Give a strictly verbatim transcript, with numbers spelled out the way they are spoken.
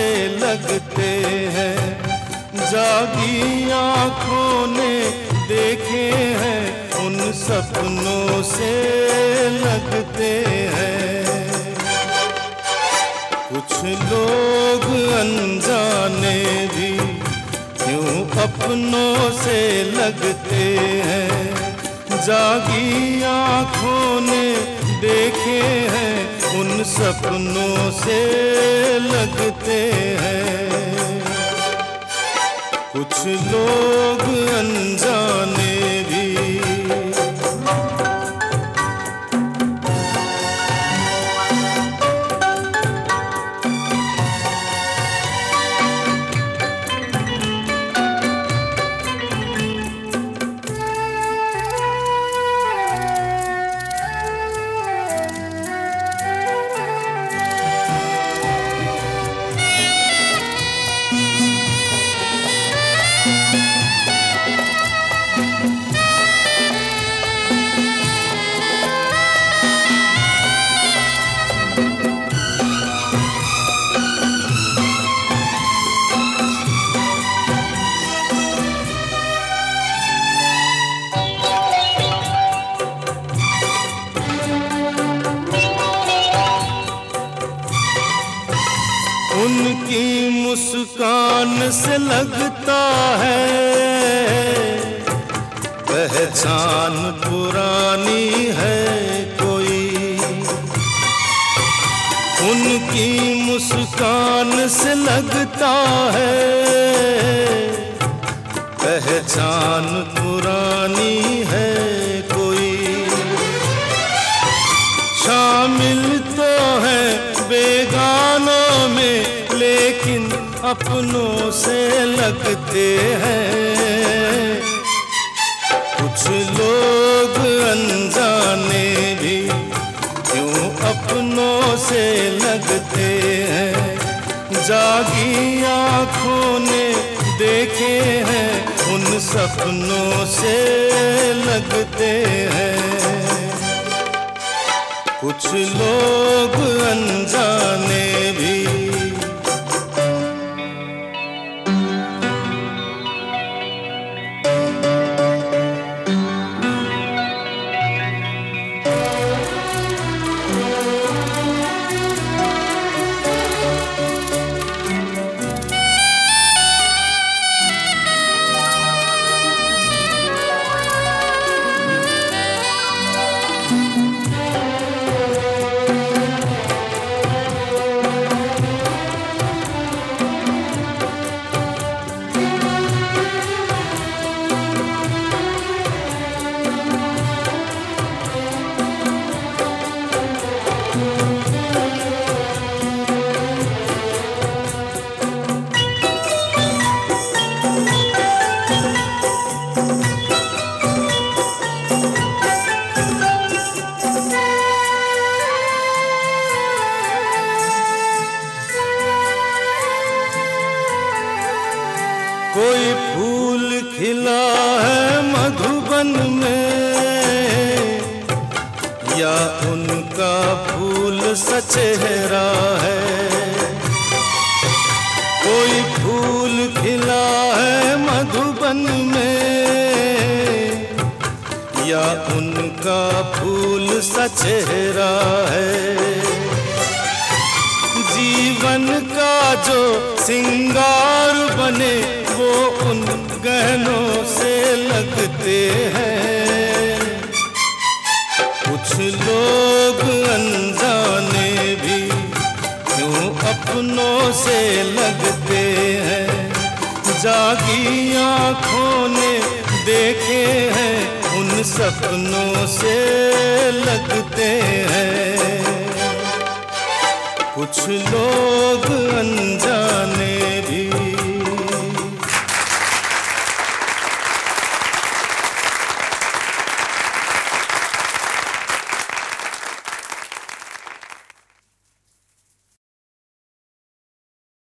से लगते हैं, जागी आँखों ने देखे हैं, उन सपनों से लगते हैं। कुछ लोग अनजाने भी यूं अपनों से लगते हैं, जागी आँखों ने देखे हैं, उन सपनों से लगते हैं। कुछ लोग अनजाने भी उनकी मुस्कान से लगता है पहचान पुरानी है कोई। उनकी मुस्कान से लगता है पहचान पुरानी है कोई। शामिल तो है बेगानों में, लेकिन अपनों से लगते हैं। कुछ लोग अनजाने भी क्यों अपनों से लगते हैं, जागी आँखों ने देखे हैं, उन सपनों से लगते हैं। कुछ लोग अनजाने भी कोई फूल खिला है मधुबन में, या उनका फूल सचेहरा है। कोई फूल खिला है मधुबन में, या उनका फूल सचेहरा है। जीवन का जो सिंगार बने, वो उन गहनों से लगते हैं। कुछ लोग अनजाने भी क्यों अपनों से लगते हैं, जागी आँखों ने देखे हैं, उन सपनों से लगते हैं। कुछ लोग अनजाने